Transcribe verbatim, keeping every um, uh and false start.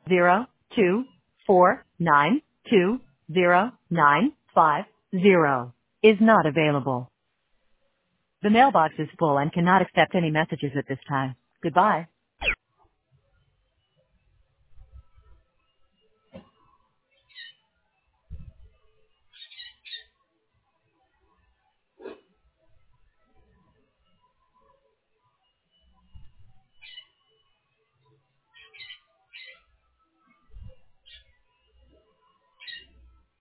zero two four nine two zero nine five zero is not available. The mailbox is full and cannot accept any messages at this time. Goodbye.